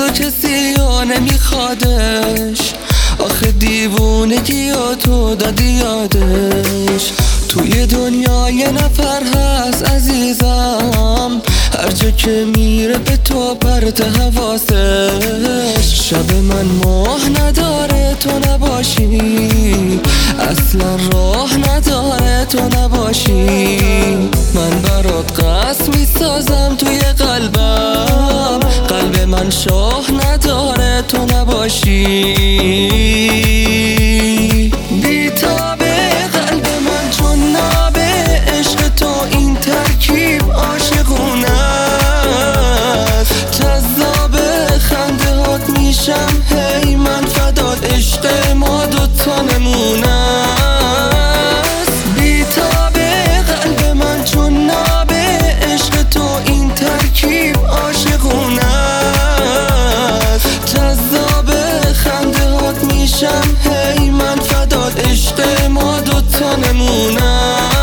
تو کسی ها نمیخوادش، آخه دیوونگی ها تو دادی یادش. توی دنیا یه نفر هست عزیزم، هر جا که میره به تو پرت حواسش. شب من ماه نداره تو نباشی، اصلا راه نداره تو نباشی. من برات قصد میسازم توی قلبم، قلب من شاه نداره تو نباشی. بیتابه قلب من چون نابه، عشق تو این ترکیب عاشقونه است. جذابه خنده هات میشم هی من فدات، عشق ما دوتا نمونه است. بیتابه قلب من چون نابه، عشق تو این ترکیب عاشقونه است. جذابه خنده هات میشم هی من فدات، عشق ما دوتا نمونه است.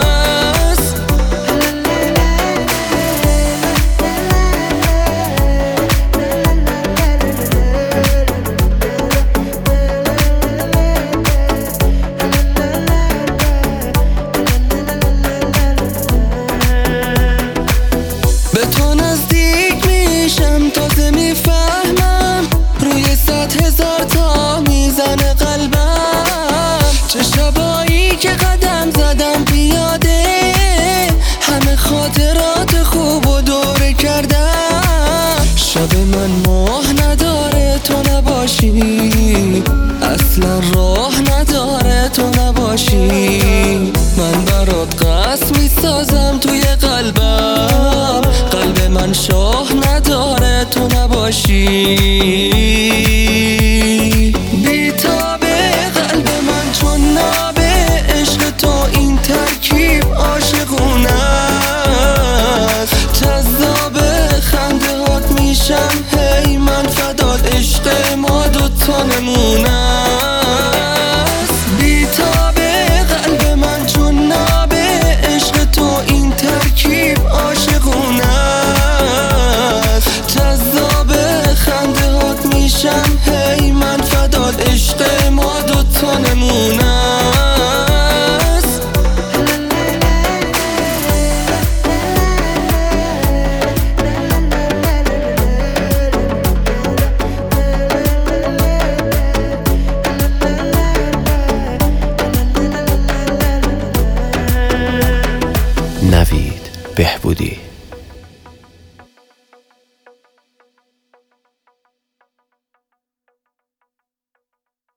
به تو نزدیک میشم تازه میفهمم، روی 100,000 تا میزنه قلبم. چه شبایی که قدم زدم پیاده، همه خاطرات خوب و دوره کردم. شب من ماه نداره تو نباشی، اصلا راه نداره تو نباشی. من برات قصد میسازم توی قلبم، قلب من شاه نداره تو نباشی. بیتابه قلب من چون نابه، عشق تو این ترکیب عاشقونه است. جذابه خنده هات میشم هی من فدات، عشق ما دوتا نمونه است. بیتابه قلب من چون نابه، عشق تو این ترکیب عاشقونه است. جذابه خنده هات میشم هی من فدات، عشق ما دوتا نمونه است. نوید بهبودی.